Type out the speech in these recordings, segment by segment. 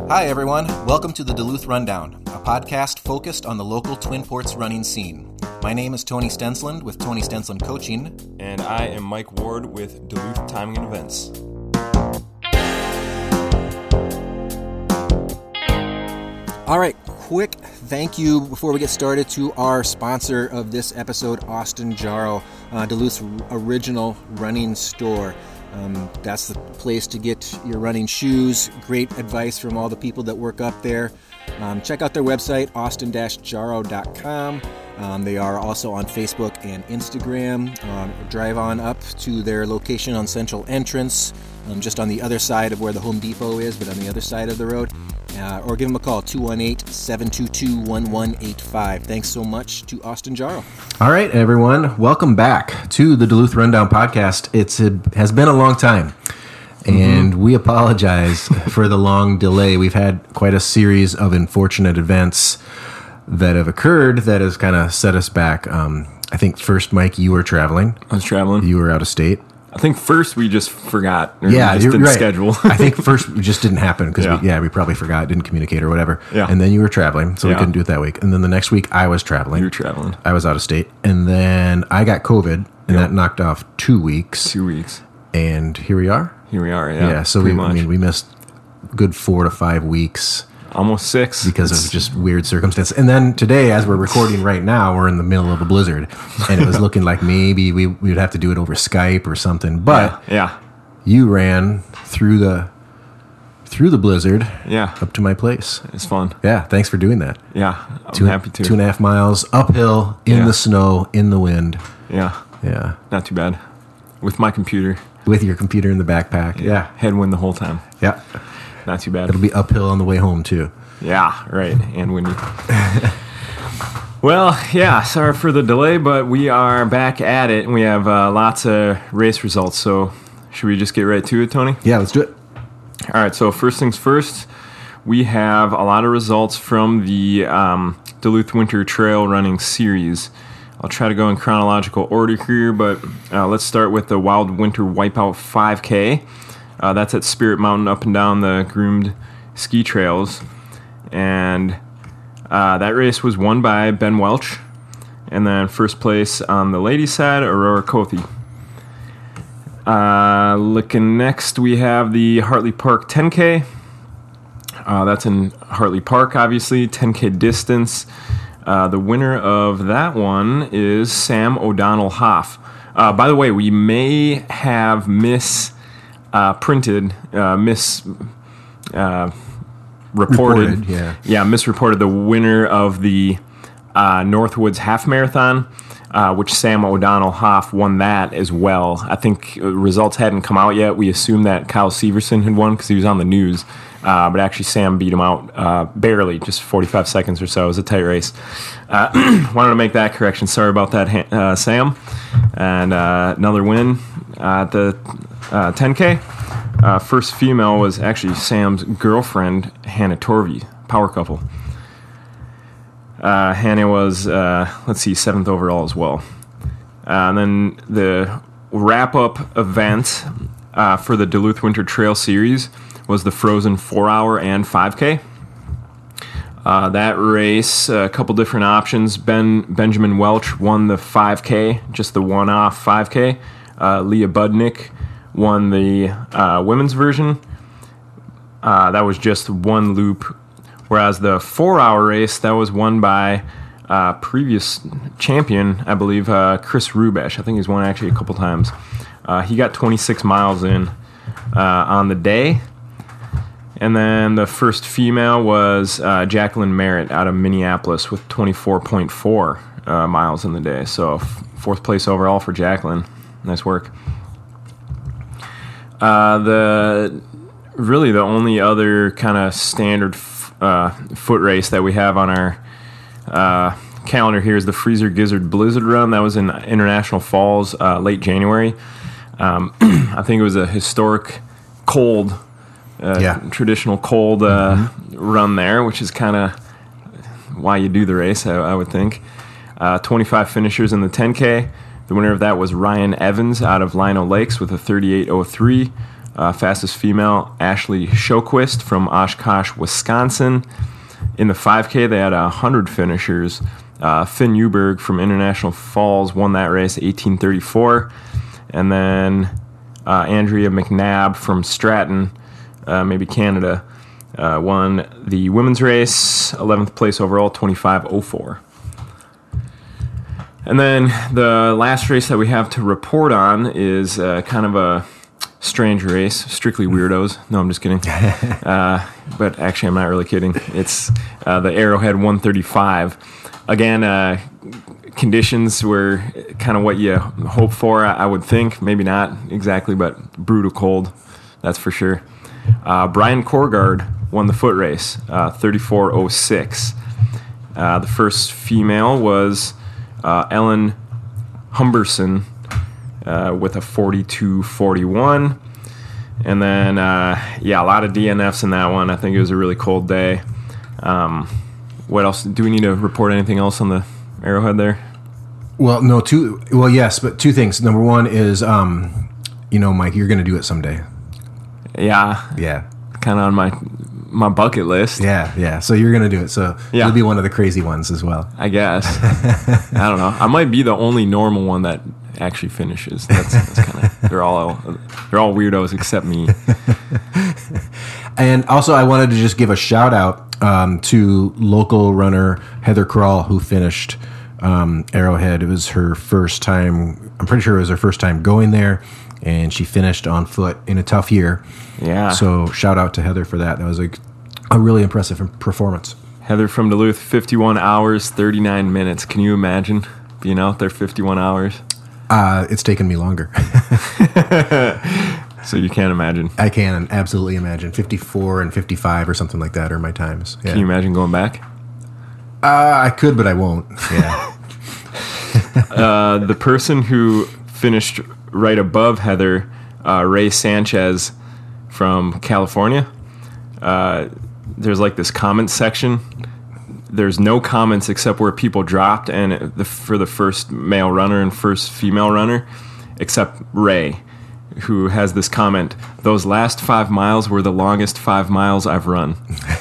Hi, everyone. Welcome to the Duluth Rundown, a podcast focused on the local Twin Ports running scene. My name is Tony Stensland with Tony Stensland Coaching. And I am Mike Ward with Duluth Timing and Events. All right, quick thank you before we get started to our sponsor of this episode, Austin Jaro, Duluth's original running store. That's the place to get your running shoes. Great advice from all the people that work up there. Check out their website, austin-jaro.com. They are also on Facebook and Instagram. Drive on up to their location on Central Entrance, just on the other side of where the Home Depot is, but on the other side of the road. Or give them a call, 218-722-1185. Thanks so much to Austin Jaro. All right, everyone. Welcome back to the Duluth Rundown podcast. It has been a long time, and we apologize for the long delay. We've had quite a series of unfortunate events that have occurred that has kind of set us back. I think first, Mike, you were traveling. I was traveling. You were out of state. I think first we just forgot. Or we just didn't schedule. I think first it just didn't happen because we probably forgot, didn't communicate or whatever. Yeah. And then you were traveling, so we couldn't do it that week. And then the next week I was traveling. You were traveling. I was out of state. And then I got COVID, and that knocked off 2 weeks. 2 weeks. And here we are. Here we are, yeah. Yeah, so we missed good 4 to 5 weeks. Almost 6. Because of just weird circumstances. And then today, as we're recording right now, we're in the middle of a blizzard. And it was looking like maybe we would have to do it over Skype or something. But you ran through the blizzard up to my place. It's fun. Yeah, thanks for doing that. Yeah, I'm happy to. 2.5 miles uphill in the snow, in the wind. Yeah. Yeah. Not too bad. With my computer. With your computer in the backpack. Yeah. Headwind the whole time. Yeah. Not too bad. It'll be uphill on the way home, too. Yeah, right. And windy. Well, yeah, sorry for the delay, but we are back at it, and we have lots of race results. So should we just get right to it, Tony? Yeah, let's do it. All right, so first things first, we have a lot of results from the Duluth Winter Trail Running Series. I'll try to go in chronological order here, but let's start with the Wild Winter Wipeout 5K. That's at Spirit Mountain up and down the groomed ski trails. And that race was won by Ben Welch. And then first place on the ladies' side, Aurora Cothey. Looking next, we have the Hartley Park 10K. That's in Hartley Park, obviously, 10K distance. The winner of that one is Sam O'Donnell Hoff. By the way, we may have misreported the winner of the Northwoods Half Marathon, which Sam O'Donnell Hoff won that as well. I think results hadn't come out yet. We assumed that Kyle Severson had won because he was on the news, but actually Sam beat him out barely, just 45 seconds or so. It was a tight race. Wanted to make that correction. Sorry about that, Sam. And another win at the 10K. First female was actually Sam's girlfriend, Hannah Torvey, power couple. Hannah was, 7th overall as well. And then the wrap-up event for the Duluth Winter Trail Series was the Frozen 4-hour and 5K. That race, a couple different options. Benjamin Welch won the 5K, just the one-off 5K. Leah Budnick won the women's version. That was just one loop, whereas the 4-hour race, that was won by previous champion, I believe, Chris Rubesh. I think he's won actually a couple times. He got 26 miles in on the day. And then the first female was Jacqueline Merritt out of Minneapolis with 24.4 miles in the day. So fourth place overall for Jacqueline. Nice work. The only other kind of standard foot race that we have on our calendar here is the Freezer Gizzard Blizzard Run. That was in International Falls, late January. I think it was a historic cold, traditional cold run there, which is kind of why you do the race, I would think. 25 finishers in the 10K. The winner of that was Ryan Evans out of Lino Lakes with a 38.03. Fastest female, Ashley Shoquist from Oshkosh, Wisconsin. In the 5K, they had 100 finishers. Finn Newberg from International Falls won that race, 18:34. And then Andrea McNabb from Stratton, maybe Canada, won the women's race, 11th place overall, 25:04. And then the last race that we have to report on is kind of a strange race, strictly weirdos. No, I'm just kidding. But actually, I'm not really kidding. It's the Arrowhead 135. Again, conditions were kind of what you hope for, I would think. Maybe not exactly, but brutal cold, that's for sure. Brian Korgard won the foot race, 34:06. The first female was Ellen Humberson with a 42:41. And then, a lot of DNFs in that one. I think it was a really cold day. What else? Do we need to report anything else on the Arrowhead there? Well, no, yes, but two things. Number one is, Mike, you're going to do it someday. Yeah. Yeah. Kind of on my bucket list. Yeah. So you're going to do it. So you'll be one of the crazy ones as well. I guess. I don't know. I might be the only normal one that actually finishes. That's kind of they're all weirdos except me. And also, I wanted to just give a shout out to local runner Heather Kral, who finished Arrowhead. It was her first time. I'm pretty sure it was her first time going there, and she finished on foot in a tough year. Yeah. So shout out to Heather for that. That was a really impressive performance. Heather from Duluth, 51 hours, 39 minutes. Can you imagine being out there 51 hours? It's taken me longer. So you can't imagine. I can absolutely imagine. 54 and 55 or something like that are my times. Yeah. Can you imagine going back? I could, but I won't. Yeah. The person who finished right above Heather, Ray Sanchez from California, there's like this comment section. There's no comments except where people dropped, and for the first male runner and first female runner, except Ray, who has this comment: "Those last 5 miles were the longest 5 miles I've run."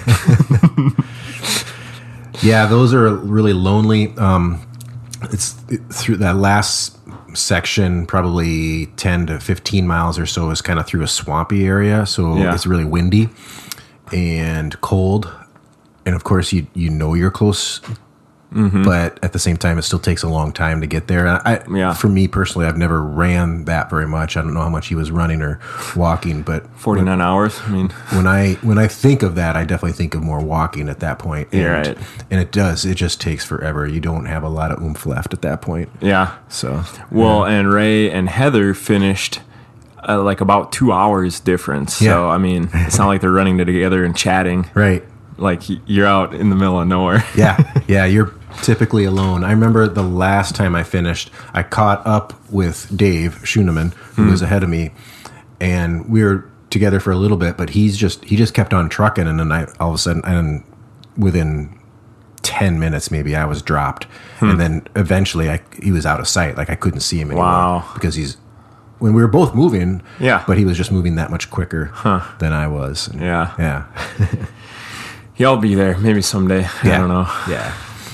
Yeah, those are really lonely. Through that last section, probably 10 to 15 miles or so is kind of through a swampy area, so it's really windy and cold. And of course, you know you're close, but at the same time, it still takes a long time to get there. And for me personally, I've never ran that very much. I don't know how much he was running or walking, but 49 hours. I mean, when I think of that, I definitely think of more walking at that point. And, right. And it just takes forever. You don't have a lot of oomph left at that point. Yeah. So and Ray and Heather finished like about 2 hours difference. Yeah. So I mean, it's not like they're running together and chatting. Right. Like you're out in the middle of nowhere. Yeah, you're typically alone. I remember the last time I finished, I caught up with Dave Schoeneman, who was ahead of me, and we were together for a little bit, but he just kept on trucking, and then all of a sudden, and within 10 minutes maybe, I was dropped. And then eventually he was out of sight. Like I couldn't see him anymore. Wow. Because when we were both moving, but he was just moving that much quicker than I was. And, yeah. He'll be there maybe someday. I don't know. Yeah.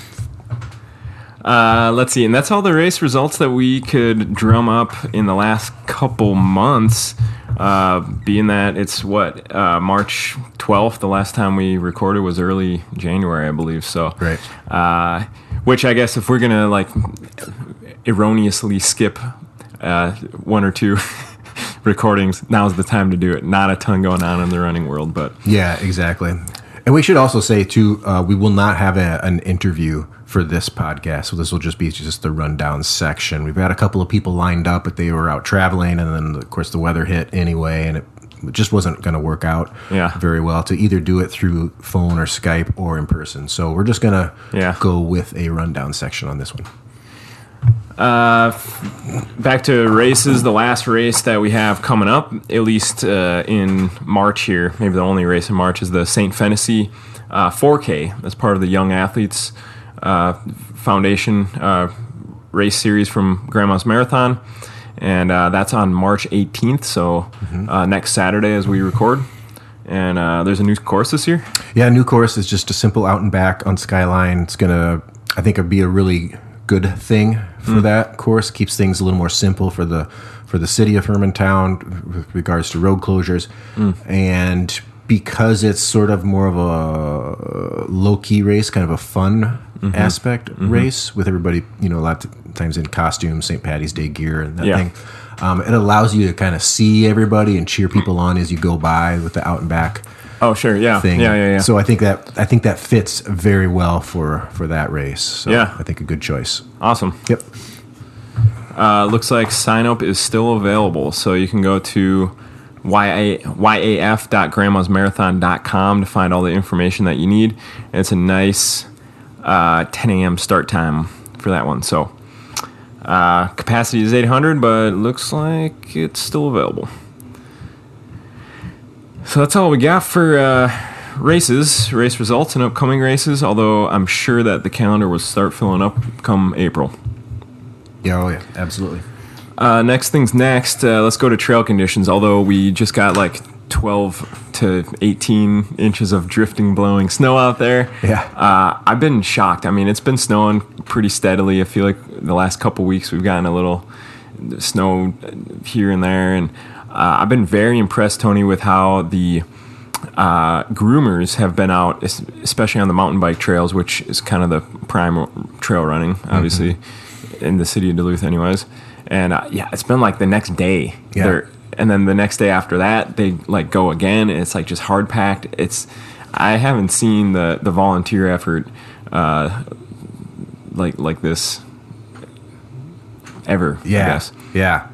Let's see. And that's all the race results that we could drum up in the last couple months, being that it's March 12th. The last time we recorded was early January, I believe. So, right. Which I guess if we're going to like erroneously skip one or two recordings, now's the time to do it. Not a ton going on in the running world, but yeah, exactly. And we should also say, too, we will not have an interview for this podcast, so this will just be the rundown section. We've got a couple of people lined up, but they were out traveling, and then, of course, the weather hit anyway, and it just wasn't going to work out very well to either do it through phone or Skype or in person. So we're just going to go with a rundown section on this one. Back to races. The last race that we have coming up, at least in March here, maybe the only race in March, is the St. Fennessy 4K. That's part of the Young Athletes Foundation race series from Grandma's Marathon. and that's on March 18th, so next Saturday as we record. And there's a new course this year? Yeah, new course is just a simple out and back on Skyline. It's going to, I think, it'd be a really good thing for that course. Keeps things a little more simple for the city of Hermantown with regards to road closures. And because it's sort of more of a low-key race, kind of a fun aspect race with everybody, a lot of times in costumes, St. Patty's Day gear and that thing. It allows you to kind of see everybody and cheer people on as you go by with the out and back. Oh, sure, yeah, thing. Yeah. So I think that fits very well for that race. So I think a good choice. Awesome. Yep. Looks like sign up is still available, so you can go to yaf.grandmasmarathon.com to find all the information that you need. And it's a nice 10 a.m. start time for that one. So capacity is 800, but it looks like it's still available. So that's all we got for race results and upcoming races, although I'm sure that the calendar will start filling up come April. Yeah, absolutely. Next thing's next. Let's go to trail conditions, although we just got like 12 to 18 inches of drifting, blowing snow out there. Yeah. I've been shocked. I mean, it's been snowing pretty steadily. I feel like the last couple weeks we've gotten a little snow here and there, and I've been very impressed, Tony, with how the groomers have been out, especially on the mountain bike trails, which is kind of the prime trail running, obviously, in the city of Duluth anyways. And it's been like the next day. Yeah. And then the next day after that, they like go again, and it's like just hard packed. I haven't seen the volunteer effort like this ever. I guess. Yeah.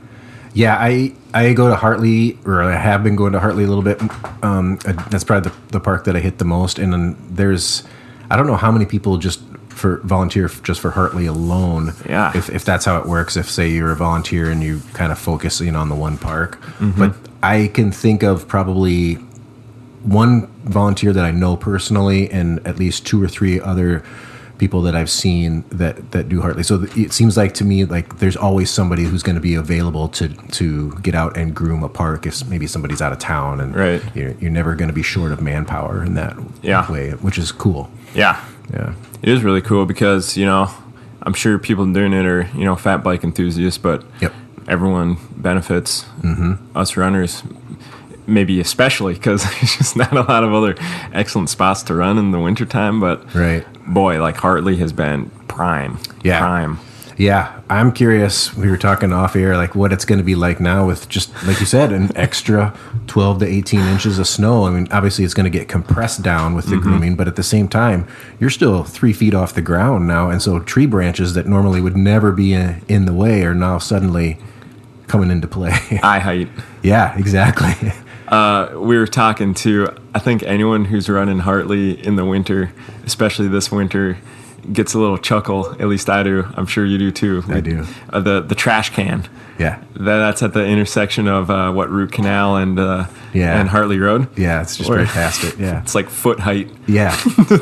I go to Hartley, or I have been going to Hartley a little bit. That's probably the park that I hit the most. And then I don't know how many people just volunteer just for Hartley alone. Yeah. If that's how it works, if say you're a volunteer and you kind of focus on the one park. But I can think of probably one volunteer that I know personally, and at least 2 or 3 other people that I've seen that do Hartley. So it seems like to me like there's always somebody who's going to be available to get out and groom a park if maybe somebody's out of town, and right. you're never going to be short of manpower in that way, which is cool. Yeah. It is really cool because, I'm sure people doing it are, fat bike enthusiasts, but everyone benefits. Us runners, maybe especially, because there's just not a lot of other excellent spots to run in the wintertime. But boy, like Hartley has been prime. Prime. Yeah, I'm curious. We were talking off air, like what it's going to be like now with just, like you said, an extra 12 to 18 inches of snow. I mean, obviously it's going to get compressed down with the grooming, but at the same time, you're still 3 feet off the ground now. And so tree branches that normally would never be in the way are now suddenly coming into play. Eye height. Yeah, exactly. We were talking to, I think anyone who's running Hartley in the winter, especially this winter, gets a little chuckle. At least I do. I'm sure you do too. I do. The trash can. Yeah. That's at the intersection of Root Canal and Hartley Road. Yeah, it's just right past it. Yeah. It's like foot height. Yeah.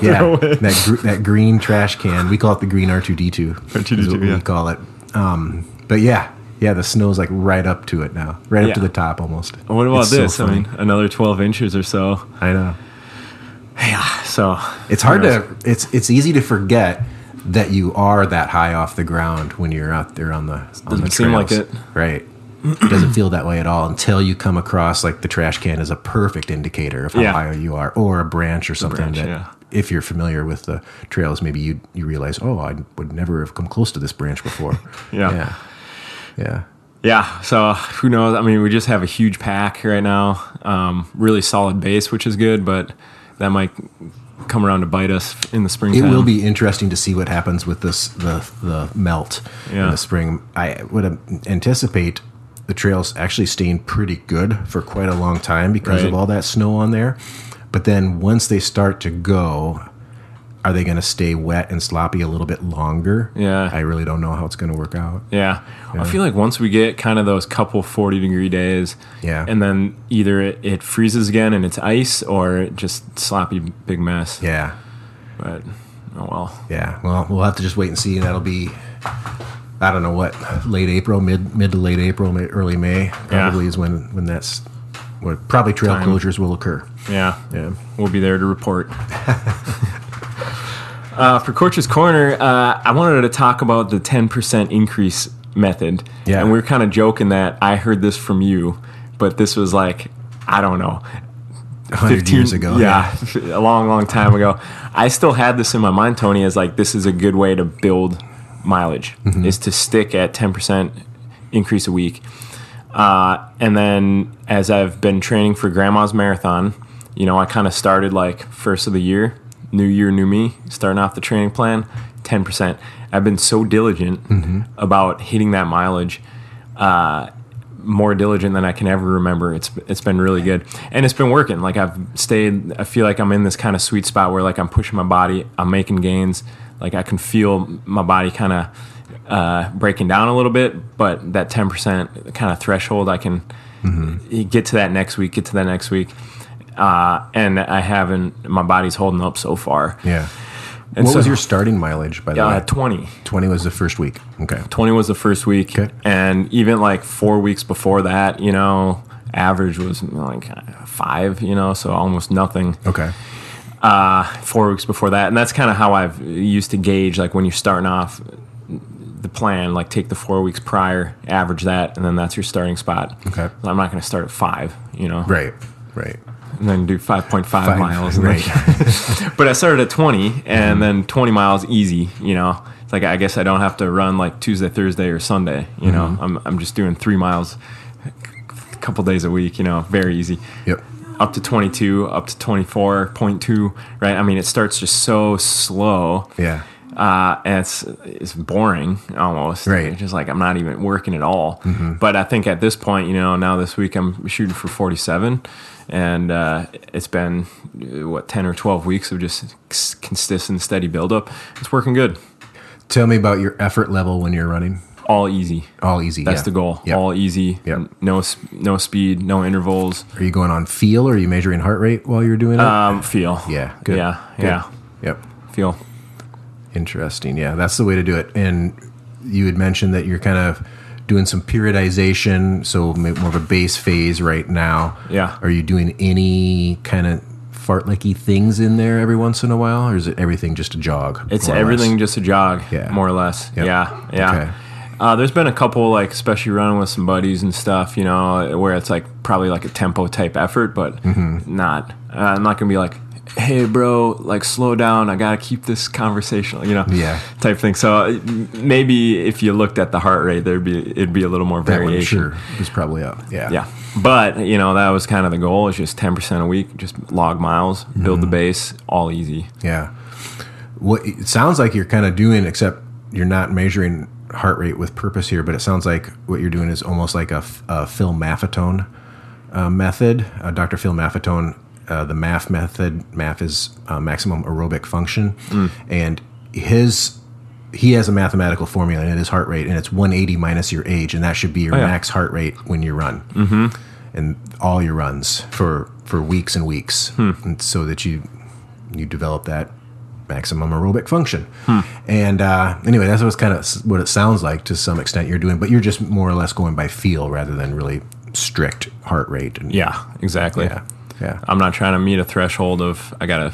That green trash can. We call it the green R2D2. R2D2, we call it. But yeah, the snow's like right up to it now. Right up to the top almost. What about this? So I mean, another 12 inches or so. I know. Yeah, so it's hard it's easy to forget that you are that high off the ground when you're out there on the Doesn't trails. seem like it. Right. It doesn't feel that way at all until you come across like the trash can is a perfect indicator of how high you are, or a branch or something if you're familiar with the trails, maybe you realize, oh, I would never have come close to this branch before. Yeah, so who knows? I mean, we just have a huge pack right now, really solid base, which is good, but that might come around to bite us in the springtime. It will be interesting to see what happens with the melt in the spring. I would anticipate the trails actually staying pretty good for quite a long time because of all that snow on there. But then once they start to go, are they going to stay wet and sloppy a little bit longer? Yeah. I really don't know how it's going to work out. Yeah. I feel like once we get kind of those couple 40-degree days, and then either it freezes again and it's ice, or it just sloppy big mess. Yeah. But, oh well. Yeah. Well, we'll have to just wait and see. That'll be I don't know what, late April, mid to late April, early May, probably is when that's what probably trail closures will occur. Yeah. We'll be there to report. For Coach's Corner, I wanted to talk about the 10% increase method. Yeah. And we were kind of joking that I heard this from you, but this was like, I don't know, 100 years ago. Yeah, a long, long time ago. I still had this in my mind, Tony, as like, this is a good way to build mileage, is to stick at 10% increase a week. And then as I've been training for Grandma's Marathon, I kind of started like first of the year, new year, new me, starting off the training plan, 10%. I've been so diligent about hitting that mileage, more diligent than I can ever remember. It's been really good, and it's been working. Like I feel like I'm in this kind of sweet spot where like I'm pushing my body, I'm making gains. Like I can feel my body kind of breaking down a little bit, but that 10% kind of threshold, I can get to that next week, and I haven't. My body's holding up so far. Yeah. And what was your starting mileage, by the way? 20. 20 was the first week. Okay. 20 was the first week. Okay. And even like 4 weeks before that, average was like 5, so almost nothing. Okay. 4 weeks before that. And that's kind of how I've used to gauge, like when you're starting off the plan, like take the 4 weeks prior, average that, and then that's your starting spot. Okay. So I'm not going to start at 5, Right. and then do 5.5 miles. Right. But I started at 20, and then 20 miles easy, It's like, I guess I don't have to run like Tuesday, Thursday, or Sunday, I'm just doing 3 miles a couple days a week, very easy. Yep. Up to 22, up to 24.2, right? I mean, it starts just so slow. Yeah. And it's boring almost. Right. It's just like I'm not even working at all. But I think at this point, now this week I'm shooting for 47, and it's been 10 or 12 weeks of just consistent, steady buildup. It's working good. Tell me about your effort level when you're running. All easy. All easy. That's the goal. Yep. All easy. Yep. No speed. No intervals. Are you going on feel, or are you measuring heart rate while you're doing it? Feel. Yeah. Good. Yeah. Good. Yeah. Yep. Feel. Interesting. Yeah, that's the way to do it. And you had mentioned that you're kind of doing some periodization, so maybe more of a base phase right now. Yeah. Are you doing any kind of fartlecky things in there every once in a while, or is it everything just a jog? It's everything just a jog, Yeah. more or less. Yep. Yeah. Okay. There's been a couple, like, especially running with some buddies and stuff, where it's like probably like a tempo type effort, but not. I'm not gonna be like, hey, bro, like, slow down. I gotta keep this conversational, Yeah. type thing. So maybe if you looked at the heart rate, it'd be a little more That one, variation. sure, is probably up. Yeah. Yeah. But, that was kind of the goal, is just 10% a week, just log miles, build the base, all easy. Yeah. What it sounds like you're kind of doing, except you're not measuring heart rate with purpose here, but it sounds like what you're doing is almost like a Phil Maffetone method. Dr. Phil Maffetone, the MAF method. MAF is maximum aerobic function, and he has a mathematical formula, and it is heart rate, and it's 180 minus your age, and that should be your max heart rate when you run, and all your runs for weeks and weeks, and so that you develop that maximum aerobic function. And anyway, that's what it sounds like to some extent you're doing, but you're just more or less going by feel rather than really strict heart rate. And, Yeah, exactly. Yeah. I'm not trying to meet a threshold of I gotta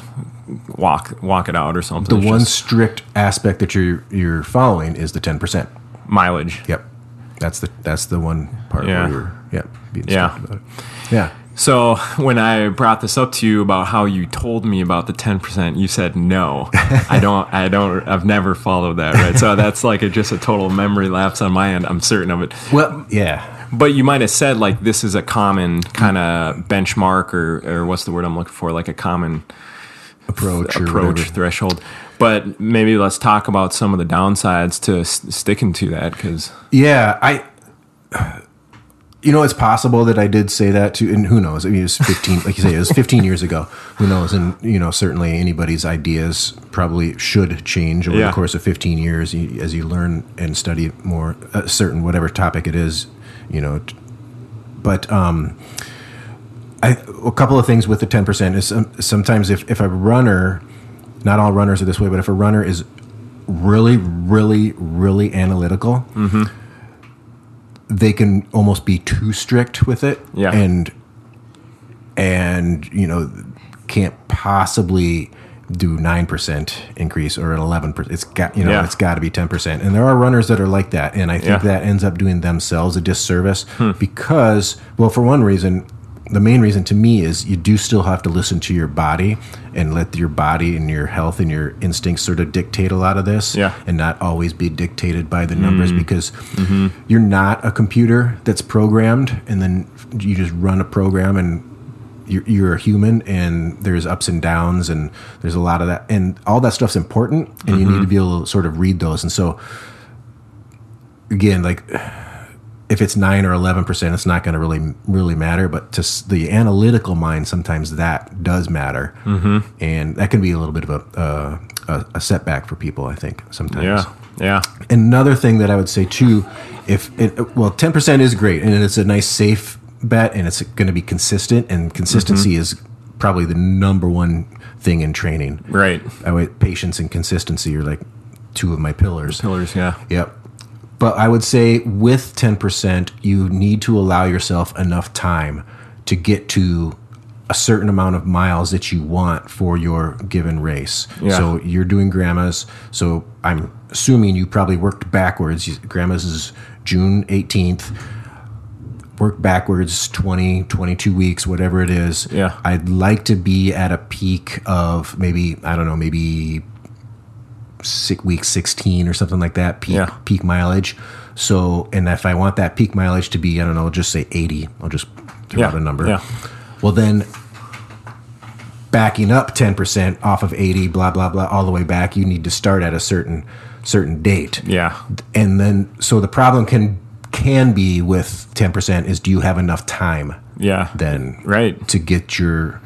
walk it out or something. The one strict aspect that you're following is the 10% mileage. Yep, that's the one part Yeah. where you're being Yeah. strict about it. Yeah. So when I brought this up to you about how you told me about the 10%, you said no. I've never followed that, right? So that's like just a total memory lapse on my end. I'm certain of it. Well, yeah. But you might have said like this is a common kind of benchmark or what's the word I'm looking for? Like a common approach or whatever. threshold. But maybe let's talk about some of the downsides to sticking to that, because it's possible that I did say that too, and who knows? I mean, it was 15, like you say, it was 15 years ago. Who knows? And certainly anybody's ideas probably should change over the course of 15 years as you learn and study more a certain whatever topic it is. But a couple of things with the 10% is sometimes if a runner, not all runners are this way, but if a runner is really, really, really analytical, they can almost be too strict with it. Yeah. And can't possibly do 9% increase or an 11%. It's got it's got to be 10%. And there are runners that are like that, and I think that ends up doing themselves a disservice because, well, for one reason, the main reason to me is you do still have to listen to your body and let your body and your health and your instincts sort of dictate a lot of this, and not always be dictated by the numbers, because you're not a computer that's programmed and then you just run a program, and you're a human, and there's ups and downs, and there's a lot of that, and all that stuff's important, and you need to be able to sort of read those. And so again, like, if it's 9 or 11%, it's not going to really matter. But to the analytical mind, sometimes that does matter, and that can be a little bit of a setback for people, I think, sometimes. Yeah. Another thing that I would say too, 10% is great, and it's a nice safe bet, and it's going to be consistent, and consistency is probably the number one thing in training. Right. Patience and consistency are like two of my pillars. Yeah. Yep. But I would say with 10%, you need to allow yourself enough time to get to a certain amount of miles that you want for your given race. Yeah. So you're doing Grandma's. So I'm assuming you probably worked backwards. Grandma's is June 18th. Work backwards 20, 22 weeks, whatever it is. Yeah. I'd like to be at a peak of maybe week 16 or something like that, peak mileage. So, and if I want that peak mileage to be, just say 80, I'll just throw out a number. Yeah. Well, then backing up 10% off of 80, blah, blah, blah, all the way back, you need to start at a certain date. Yeah. And then, so the problem can be with 10% is, do you have enough time? Yeah. Then right. to get to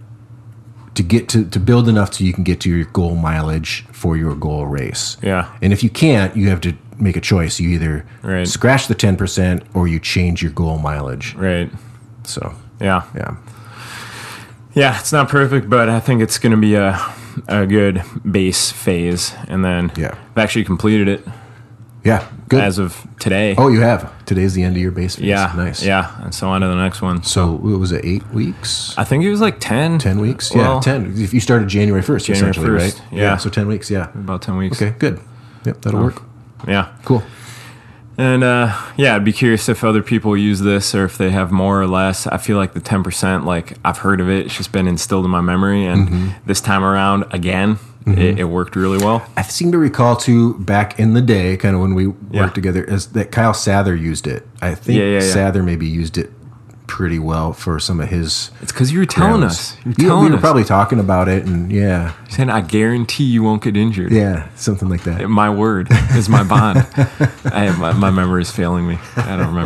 build enough so you can get to your goal mileage for your goal race. Yeah. And if you can't, you have to make a choice. You either scratch the 10% or you change your goal mileage. Right. So yeah. Yeah, it's not perfect, but I think it's going to be a good base phase, and then I've actually completed it. Yeah, good. As of today. Oh, you have. Today's the end of your base phase. Yeah. Nice. Yeah, and so on to the next one. So what was it, 8 weeks? I think it was like 10. 10 weeks? Well, 10. If you started January 1st, essentially, 1st, right? Yeah. So 10 weeks, About 10 weeks. Okay, good. Yep, that'll work. Yeah. Cool. And I'd be curious if other people use this or if they have more or less. I feel like the 10%, like, I've heard of it. It's just been instilled in my memory. And this time around, again, it worked really well. I seem to recall, too, back in the day, kind of when we worked together, is that Kyle Sather used it. I think Sather maybe used it pretty well for some of his... It's because you were telling us. We were probably talking about it, and saying, I guarantee you won't get injured. Yeah, something like that. My word is my bond. My memory is failing me. I don't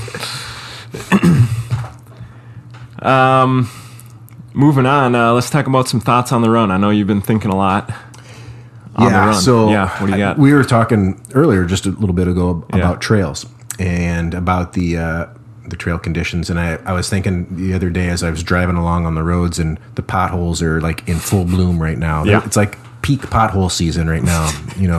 remember. Moving on, let's talk about some thoughts on the run. I know you've been thinking a lot on the run. So what do you got? We were talking earlier, just a little bit ago, about trails and about the trail conditions. And I was thinking the other day as I was driving along on the roads, and the potholes are like in full bloom right now. Yeah. It's like peak pothole season right now.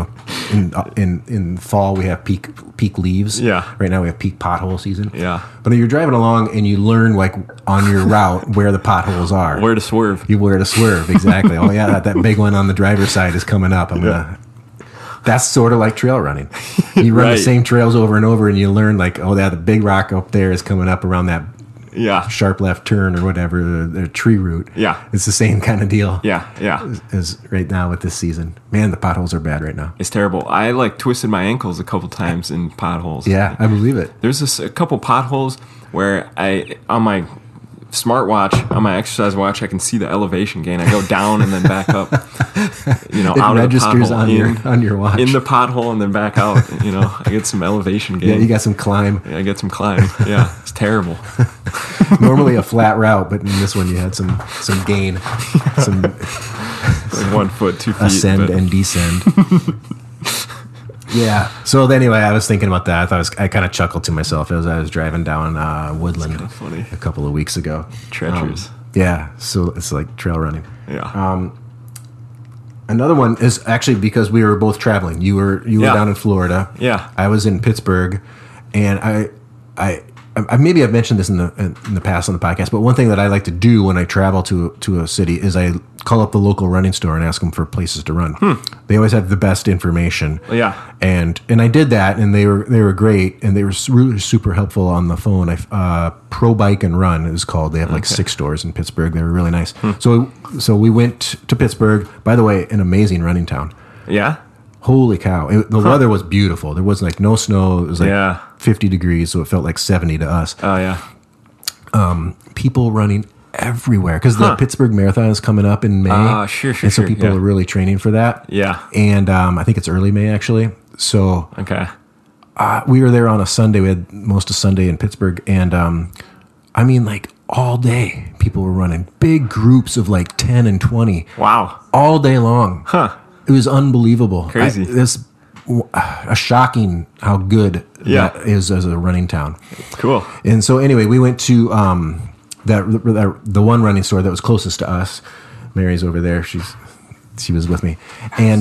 In fall we have peak leaves. Yeah. Right now we have peak pothole season. Yeah. But you're driving along and you learn, like, on your route where the potholes are. Where to swerve. Where to swerve, exactly. Oh yeah, that big one on the driver's side is coming up. That's sort of like trail running. You run the same trails over and over, and you learn, like, the big rock up there is coming up around that sharp left turn or whatever, the tree route. Yeah. It's the same kind of deal. Yeah. As right now with this season. Man, the potholes are bad right now. It's terrible. I twisted my ankles a couple times in potholes. Yeah, I believe it. There's a couple potholes where on my smartwatch, on my exercise watch, I can see the elevation gain. I go down and then back up. It out registers of the pothole, on your watch. In the pothole and then back out. I get some elevation gain. Yeah, you got some climb. Yeah, I get some climb. Yeah, it's terrible. Normally a flat route, but in this one you had some gain, some like 1 foot, 2 feet, ascend and descend. Yeah. So anyway, I was thinking about that. I kind of chuckled to myself as I was driving down Woodland a couple of weeks ago. Treacherous. Yeah. So it's like trail running. Yeah. Another one is actually because we were both traveling. You were down in Florida. Yeah. I was in Pittsburgh, and I maybe I've mentioned this in the past on the podcast, but one thing that I like to do when I travel to a city is I call up the local running store and ask them for places to run. They always have the best information. Yeah. And I did that, and they were great, and they were really super helpful on the phone. Pro Bike and Run is called. They have like 6 stores in Pittsburgh. They were really nice. So we went to Pittsburgh. By the way, an amazing running town. Yeah. Holy cow. The weather was beautiful. There was like no snow. It was like 50 degrees, so it felt like 70 to us. Oh, yeah. People running everywhere because the Pittsburgh Marathon is coming up in May. Sure. And so people are really training for that. Yeah. And I think it's early May, actually. So Okay. we were there on a Sunday. We had most of Sunday in Pittsburgh. And I mean, like all day, people were running. Big groups of like 10 and 20. Wow. All day long. Huh. It was unbelievable. Crazy. Shocking how good that is as a running town. Cool. And so anyway, we went to the one running store that was closest to us. Mary's over there. She was with me, and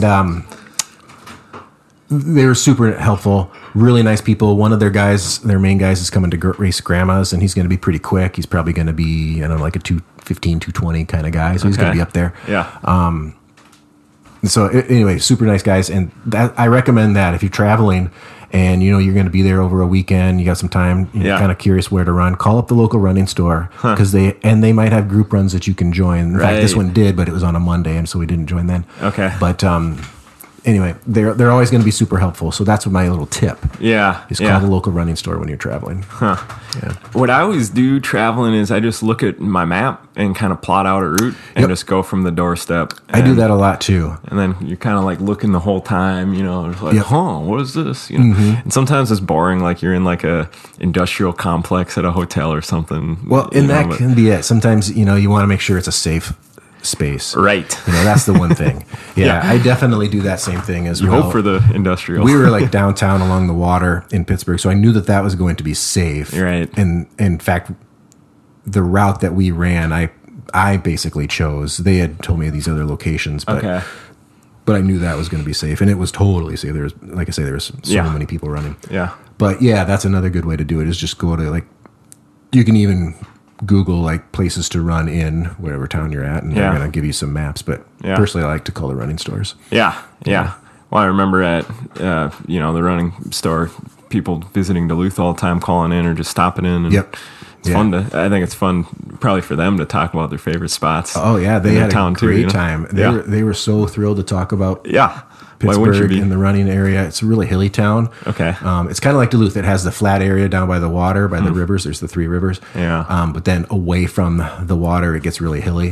they were super helpful. Really nice people. One of their main guys is coming to race grandmas, and he's going to be pretty quick. He's probably going to be, I don't know, like a 2:15, 2:20 kind of guy. So he's going to be up there. Yeah. So anyway, super nice guys, and I recommend that if you're traveling and you're going to be there over a weekend, you got some time, you're kind of curious where to run, call up the local running store because they might have group runs that you can join. In fact, this one did, but it was on a Monday, and so we didn't join then. Okay. But anyway, they're always going to be super helpful. So that's my little tip. Yeah. Is call the local running store when you're traveling. Huh. Yeah. What I always do traveling is I just look at my map and kind of plot out a route and just go from the doorstep. I do that a lot too. And then you're kind of like looking the whole time, it's like, what is this? And sometimes it's boring, like you're in like a industrial complex at a hotel or something. Well, and that can be it. Sometimes, you want to make sure it's a safe space. Right. That's the one thing. Yeah, I definitely do that same thing as well. You hope for the industrial. We were like downtown along the water in Pittsburgh, so I knew that was going to be safe. Right. And in fact, the route that we ran, I basically chose. They had told me these other locations, but I knew that was going to be safe, and it was totally safe. There's, like I say, there's so many people running. Yeah. But yeah, that's another good way to do it. Is just go to like, you can even Google like places to run in whatever town you're at, and they're going to give you some maps. But personally, I like to call the running stores. Yeah. Well, I remember at the running store, people visiting Duluth all the time, calling in or just stopping in. And it's fun I think it's fun probably for them to talk about their favorite spots. Oh yeah, they had a great time. They they were so thrilled to talk about Pittsburgh in the running area. It's a really hilly town. Okay. It's kind of like Duluth. It has the flat area down by the water, by the rivers. There's the 3 rivers. Yeah. But then away from the water, it gets really hilly.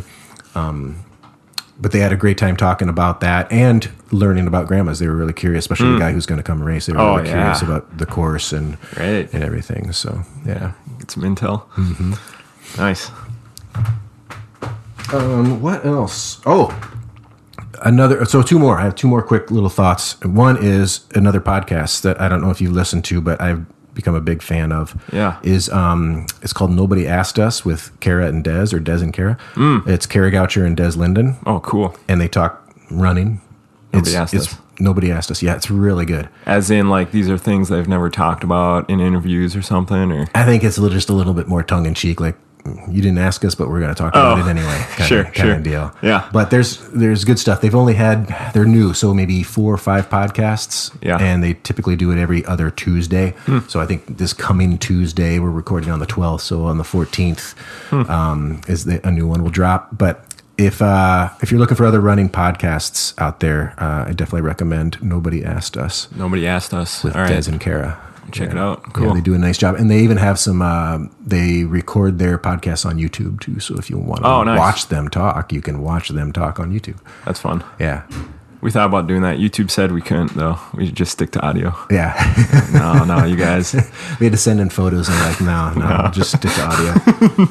But they had a great time talking about that and learning about grandmas. They were really curious, especially the guy who's going to come race. They were really curious about the course and everything. So, yeah. Get some intel. Mm-hmm. Nice. What else? So 2 more. I have 2 more quick little thoughts. One is another podcast that I don't know if you listened to, but I've become a big fan of. Yeah. Is it's called Nobody Asked Us with Kara and Des, or Des and Kara. It's Kara Goucher and Des Linden. Oh, cool. And they talk running. Nobody asked us. Nobody asked us. Yeah, it's really good. As in, like, these are things they've never talked about in interviews or something? Or I think it's just a little bit more tongue-in-cheek, like, you didn't ask us, but we're going to talk about it anyway. Kind of deal. Yeah. But there's good stuff. They're new, so maybe 4 or 5 podcasts. Yeah. And they typically do it every other Tuesday. So I think this coming Tuesday, we're recording on the 12th, so on the 14th a new one will drop. But if you're looking for other running podcasts out there, I definitely recommend Nobody Asked Us. Nobody Asked Us. With Des and Kara. Check it out. Cool. Yeah, they do a nice job. And they even have some, they record their podcasts on YouTube too. So if you want to watch them talk, you can watch them talk on YouTube. That's fun. Yeah. We thought about doing that. YouTube said we couldn't, though. We just stick to audio. Yeah. No, you guys. We had to send in photos and like, no, just stick to audio.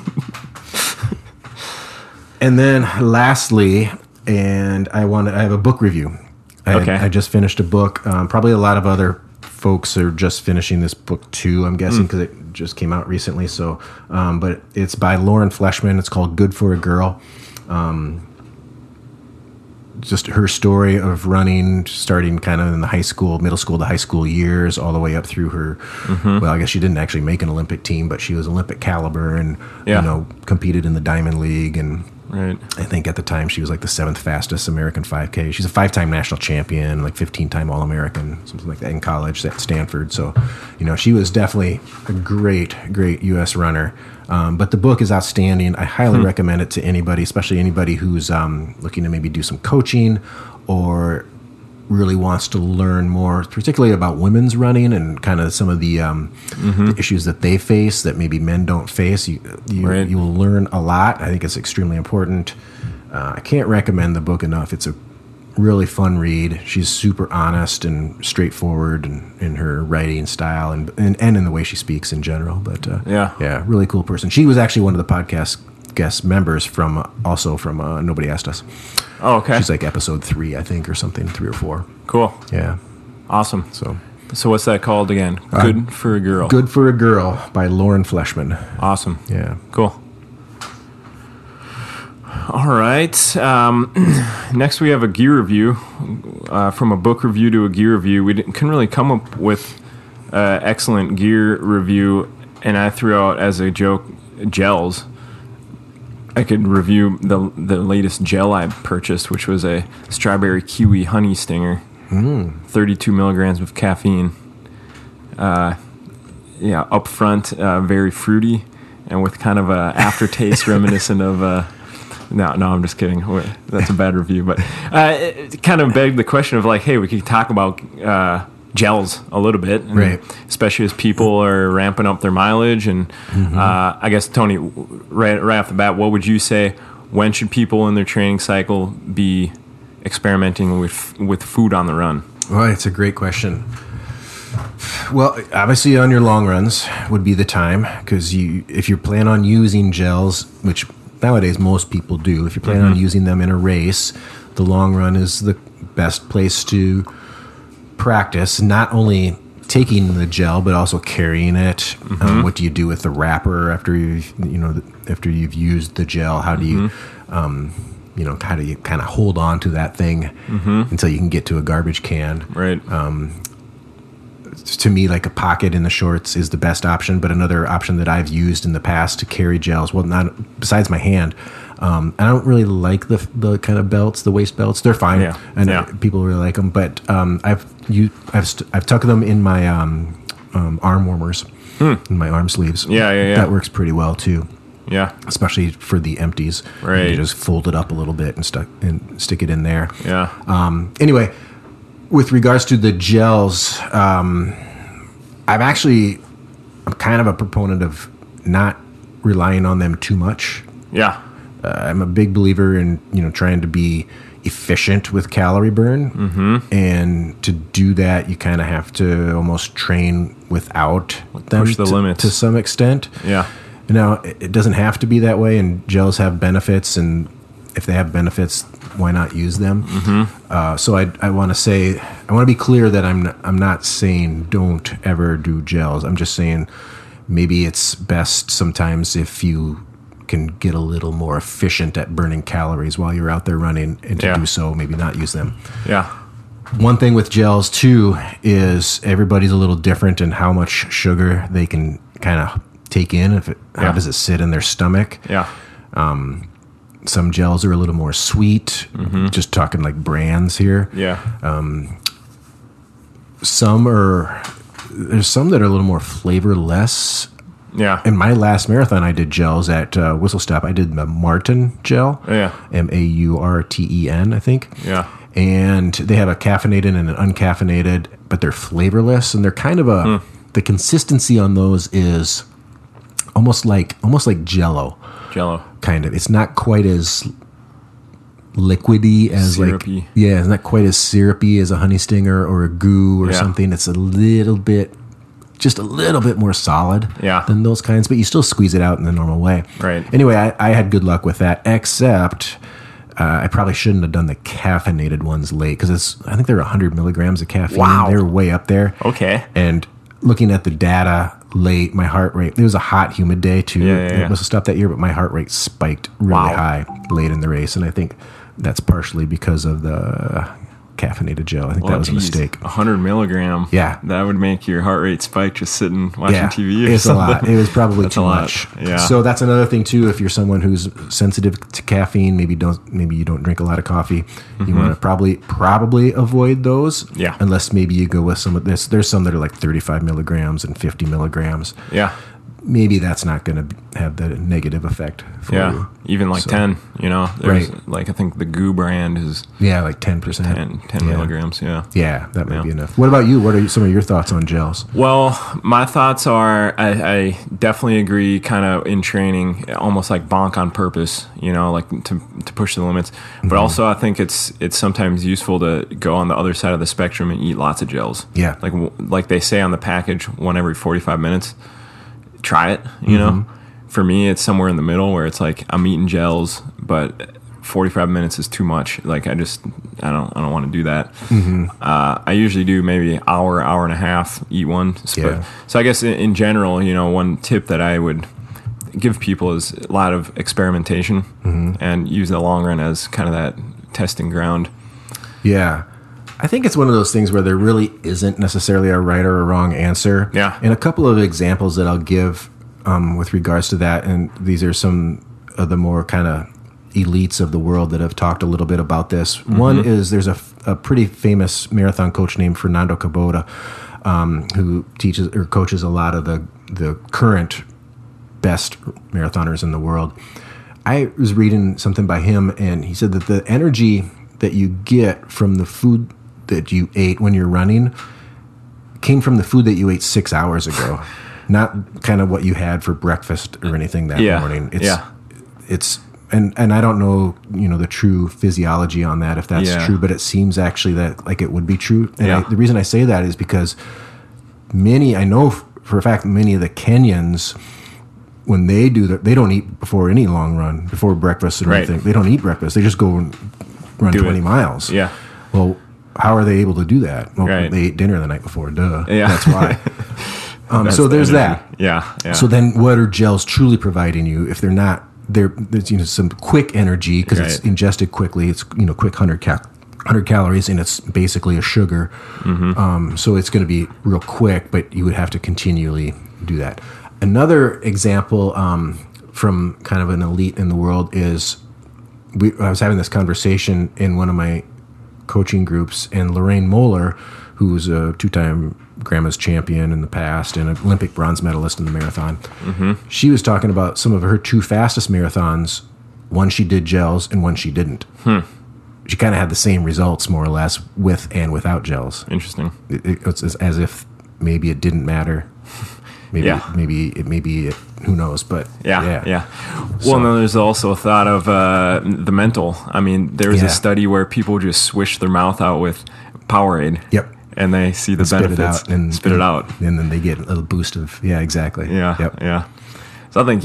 And then lastly, and I have a book review. I just finished a book. Probably a lot of other folks are just finishing this book too, I'm guessing, because it just came out recently. So, but it's by Lauren Fleshman. It's called Good for a Girl. just her story of running, starting kind of in the middle school to high school years, all the way up through her. Well, I guess she didn't actually make an Olympic team, but she was Olympic caliber and competed in the Diamond League. And Right. I think at the time she was like the 7th fastest American 5K. She's a 5-time national champion, like 15-time All-American, something like that in college at Stanford. So, she was definitely a great U.S. runner. But the book is outstanding. I highly recommend it to anybody, especially anybody who's looking to maybe do some coaching or really wants to learn more, particularly about women's running and kind of some of the issues that they face that maybe men don't face. You will learn a lot. I think it's extremely important. I can't recommend the book enough. It's a really fun read. She's super honest and straightforward in her writing style and in the way she speaks in general. But really cool person. She was actually one of the podcast guest members from Nobody Asked Us. Oh, okay. She's like episode 3, I think, or something, 3 or 4. Cool. Yeah. Awesome. So what's that called again? Good for a Girl. Good for a Girl by Lauren Fleshman. Awesome. Yeah. Cool. All right. Next, we have a gear review. From a book review to a gear review. We couldn't really come up with excellent gear review, and I threw out as a joke gels. I could review the latest gel I purchased, which was a strawberry kiwi honey stinger, 32 milligrams of caffeine. Up front, very fruity, and with kind of a aftertaste reminiscent of. No, I'm just kidding. That's a bad review, but it kind of begged the question of like, hey, we could talk about gels a little bit, and right? Especially as people are ramping up their mileage, and I guess Tony, right off the bat, what would you say? When should people in their training cycle be experimenting with food on the run? Well, it's a great question. Well, obviously on your long runs would be the time, because if you plan on using gels, which nowadays most people do, if you plan on using them in a race, the long run is the best place to practice, not only taking the gel but also carrying it. What do you do with the wrapper after you've used the gel? How do you how do you kind of hold on to that thing until you can get to a garbage can? Right. To me, like a pocket in the shorts is the best option, but another option that I've used in the past to carry gels, well, not besides my hand, I don't really like the kind of belts, the waist belts. They're fine, people really like them. But I've tucked them in my arm warmers, in my arm sleeves. Yeah. That works pretty well too. Yeah, especially for the empties. Right, you just fold it up a little bit and stick it in there. Yeah. Anyway, with regards to the gels, I'm kind of a proponent of not relying on them too much. Yeah. I'm a big believer in trying to be efficient with calorie burn, and to do that, you kind of have to almost train without them, push the limits to some extent. Yeah. Now, it doesn't have to be that way, and gels have benefits, and if they have benefits, why not use them? So I want to be clear that I'm not saying don't ever do gels. I'm just saying maybe it's best sometimes if you can get a little more efficient at burning calories while you're out there running, and to do so, maybe not use them. Yeah. One thing with gels too is everybody's a little different in how much sugar they can kind of take in. How does it sit in their stomach? Yeah. Some gels are a little more sweet. Just talking like brands here. Yeah. There's some that are a little more flavorless. Yeah. In my last marathon, I did gels at Whistle Stop. I did the Marten gel. Yeah. Maurten, I think. Yeah. And they have a caffeinated and an uncaffeinated, but they're flavorless, and they're kind of the consistency on those is almost like Jell-O. Jell-O. Kind of. It's not quite as liquidy as syrupy. It's not quite as syrupy as a honey stinger or a goo or something. It's just a little bit more solid than those kinds, but you still squeeze it out in the normal way. Right. Anyway, I had good luck with that, except I probably shouldn't have done the caffeinated ones late, because I think they're 100 milligrams of caffeine. Wow. They're way up there. Okay. And looking at the data late, my heart rate, it was a hot, humid day too. It must have stopped that year, but my heart rate spiked really high late in the race. And I think that's partially because of the caffeinated gel. I think that was a mistake. 100 milligram. Yeah. That would make your heart rate spike just sitting watching TV or it's something. a lot. It was probably too much. Yeah. So that's another thing too. If you're someone who's sensitive to caffeine, maybe you don't drink a lot of coffee, you want to probably avoid those. Yeah. Unless maybe you go with some of this. There's some that are like 35 milligrams and 50 milligrams. Yeah. Maybe that's not going to have the negative effect for you. Even like 10, there's like, I think the GU brand is like 10%. 10 milligrams. Yeah. Yeah. That might be enough. What about you? What are some of your thoughts on gels? Well, my thoughts are, I definitely agree kind of in training, almost like bonk on purpose, like to push the limits. But also I think it's sometimes useful to go on the other side of the spectrum and eat lots of gels. Yeah. Like they say on the package, one every 45 minutes. Try it, know. For me, it's somewhere in the middle where it's like I'm eating gels, but 45 minutes is too much. Like I don't want to do that. I usually do maybe hour and a half, eat one. So I guess in general, one tip that I would give people is a lot of experimentation and use the long run as kind of that testing ground. Yeah. I think it's one of those things where there really isn't necessarily a right or a wrong answer. Yeah. And a couple of examples that I'll give with regards to that, and these are some of the more kind of elites of the world that have talked a little bit about this. One is there's a pretty famous marathon coach named Fernando Cabota who teaches or coaches a lot of the current best marathoners in the world. I was reading something by him, and he said that the energy that you get from the food that you ate when you're running came from the food that you ate 6 hours ago, not kind of what you had for breakfast or anything that morning. It's and I don't know, the true physiology on that, if that's true, but it seems actually that like it would be true. And the reason I say that is because I know for a fact, many of the Kenyans, when they do that, they don't eat before any long run, before breakfast or anything. They don't eat breakfast. They just go and run 20 miles. Yeah. Well, how are they able to do that? Well, they ate dinner the night before. Duh. Yeah. That's why. So there's that. Yeah. So then what are gels truly providing you if they're not, there's some quick energy because it's ingested quickly. It's, quick 100 calories and it's basically a sugar. So it's going to be real quick, but you would have to continually do that. Another example from kind of an elite in the world is I was having this conversation in one of my coaching groups, and Lorraine Moeller, who's a 2-time Grandma's champion in the past and an Olympic bronze medalist in the marathon, she was talking about some of her 2 fastest marathons. One she did gels and one she didn't. She kind of had the same results, more or less, with and without gels. Interesting. It's as if maybe it didn't matter. Maybe who knows? But yeah. Well, and then there's also a thought of the mental. I mean, there was a study where people just swish their mouth out with Powerade. Yep. And they see the benefits and spit it out, and then they get a little boost of exactly. Yeah. So I think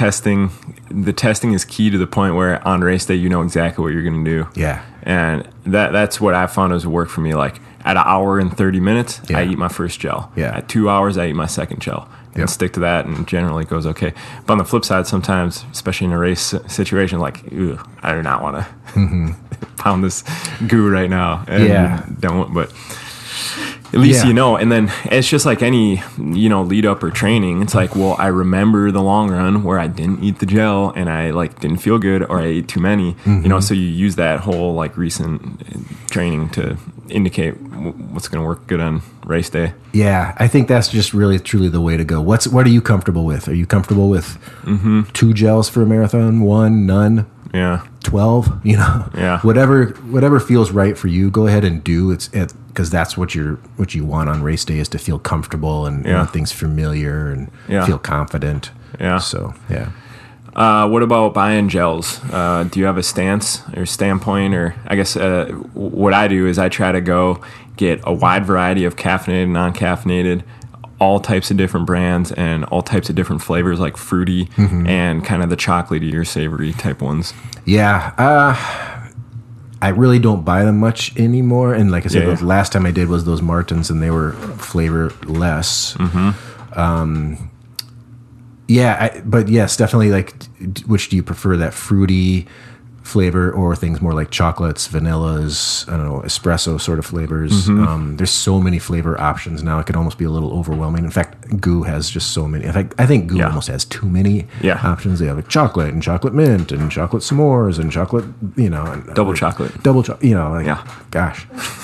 the testing is key to the point where on race day you know exactly what you're going to do. Yeah. And that's what I found has worked for me. Like at an hour and 30 minutes, I eat my first gel. Yeah. At 2 hours, I eat my second gel. And stick to that, and generally it goes okay. But on the flip side, sometimes, especially in a race situation, like, I do not want to pound this goo right now. And don't, but at least you know. And then it's just like any, lead up or training. It's like, well, I remember the long run where I didn't eat the gel and I didn't feel good, or I ate too many. So you use that whole recent training to indicate what's going to work good on race day. Yeah, I think that's just really truly the way to go. What are you comfortable with? Are you comfortable with 2 gels for a marathon? 1, none? Yeah. 12? Yeah. Whatever feels right for you, go ahead and do. It's because that's what you want on race day, is to feel comfortable and things familiar and feel confident. Yeah. So yeah. What about buying gels? Do you have a stance or standpoint? Or I guess what I do is I try to go get a wide variety of caffeinated, non-caffeinated, all types of different brands and all types of different flavors, like fruity and kind of the chocolatey or savory type ones. Yeah. I really don't buy them much anymore. And like I said, the last time I did was those Martins, and they were flavorless. But yes, definitely. Which do you prefer, that fruity flavor, or things more like chocolates, vanillas, I don't know, espresso sort of flavors. There's so many flavor options now; it could almost be a little overwhelming. In fact, Goo has just so many. In fact, I think Goo almost has too many options. They have like chocolate and chocolate mint and chocolate s'mores and chocolate, and Double chocolate. Gosh,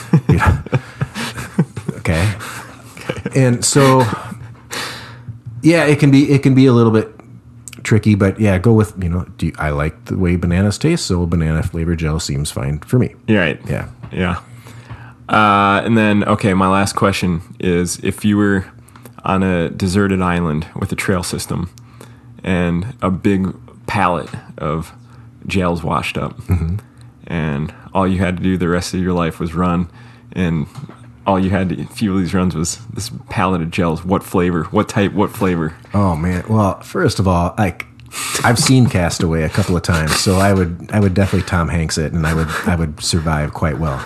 okay. And so, yeah, it can be a little bit tricky, but yeah, go with, I like the way bananas taste, so banana flavored gel seems fine for me. Right. Yeah. And then, okay, my last question is, if you were on a deserted island with a trail system and a big pallet of gels washed up, and all you had to do the rest of your life was run, and all you had to fuel these runs was this pallet of gels, what flavor? What type? What flavor? Oh man! Well, first of all, I've seen Castaway a couple of times, so I would definitely Tom Hanks it, and I would survive quite well.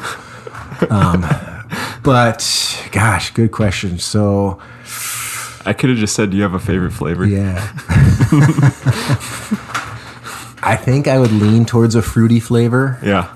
But gosh, good question. So I could have just said, do you have a favorite flavor? Yeah. I think I would lean towards a fruity flavor. Yeah.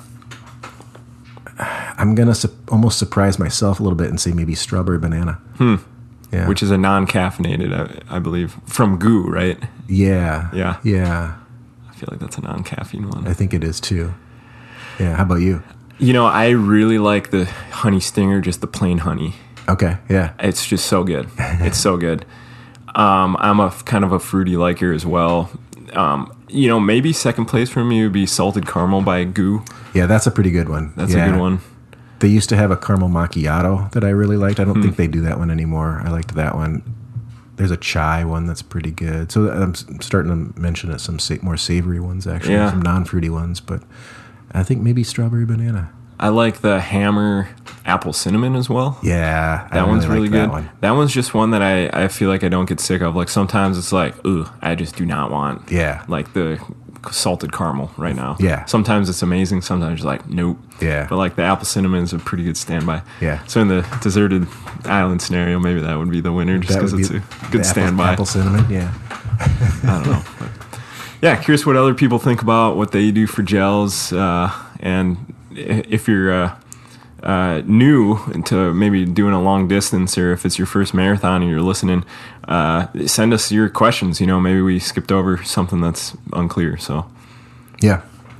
I'm going to almost surprise myself a little bit and say maybe strawberry banana. Yeah. Which is a non-caffeinated, I believe, from Goo, right? Yeah. Yeah. I feel like that's a non-caffeine one. I think it is too. Yeah. How about you? I really like the honey stinger, just the plain honey. Okay. Yeah. It's just so good. It's so good. I'm a kind of a fruity liker as well. Maybe second place for me would be salted caramel by Goo. Yeah, that's a pretty good one. That's a good one. They used to have a caramel macchiato that I really liked. I don't think they do that one anymore. I liked that one. There's a chai one that's pretty good. So I'm starting to mention some more savory ones, actually, some non-fruity ones. But I think maybe strawberry banana. I like the Hammer apple cinnamon as well. Yeah, that one's really good. That one's just one that I feel like I don't get sick of. Like sometimes it's like, ooh, I just do not want like the salted caramel right now. Yeah. Sometimes it's amazing. Sometimes you're like, nope. Yeah. But like the apple cinnamon is a pretty good standby. Yeah. So in the deserted island scenario, maybe that would be the winner just because it's a good standby. Apple cinnamon, yeah. I don't know. But yeah, curious what other people think about what they do for gels, and if you're new to maybe doing a long distance, or if it's your first marathon and you're listening, send us your questions. Maybe we skipped over something that's unclear. So yeah.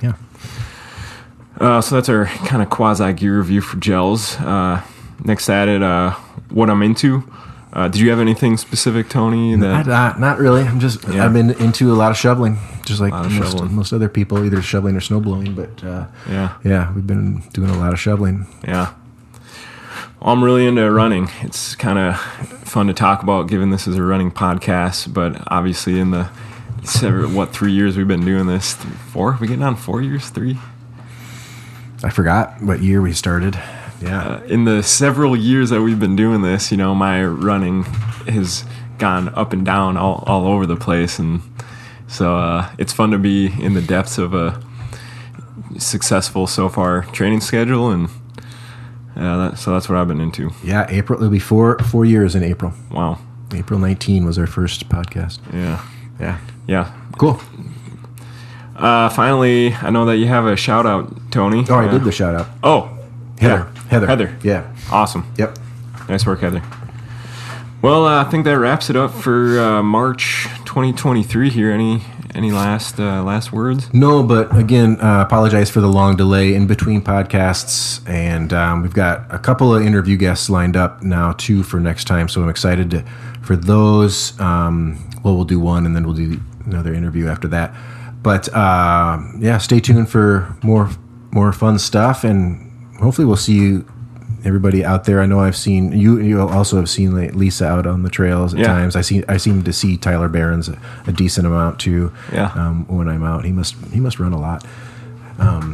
So that's our kind of quasi gear review for gels. Next at it, what I'm into. Did you have anything specific, Tony? Not really. I've been into a lot of shoveling, just like most other people, either shoveling or snowblowing. But we've been doing a lot of shoveling. Yeah. Well, I'm really into running. It's kind of fun to talk about, given this is a running podcast. But obviously, in the 3 years we've been doing this, 4? Are we getting on 4 years? 3? I forgot what year we started. Yeah. In the several years that we've been doing this, my running has gone up and down all over the place. And so it's fun to be in the depths of a successful so far training schedule. And so that's what I've been into. Yeah, April. It'll be 4 years in April. Wow. April 19 was our first podcast. Yeah. Cool. Finally, I know that you have a shout out, Tony. Oh, I did the shout out. Oh, Heather. Yeah. Awesome. Yep. Nice work, Heather. Well, I think that wraps it up for March 2023 here. Any last words? No, but again, apologize for the long delay in between podcasts, and we've got a couple of interview guests lined up now too for next time. So I'm excited for those. We'll do one, and then we'll do another interview after that. But stay tuned for more fun stuff, and hopefully we'll see you, everybody out there. I know I've seen you. You also have seen Lisa out on the trails at times. I seem to see Tyler Behrens a decent amount too. Yeah. When I'm out, he must run a lot.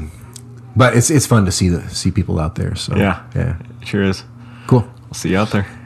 But it's fun to see people out there. So yeah, it sure is. Cool. We'll see you out there.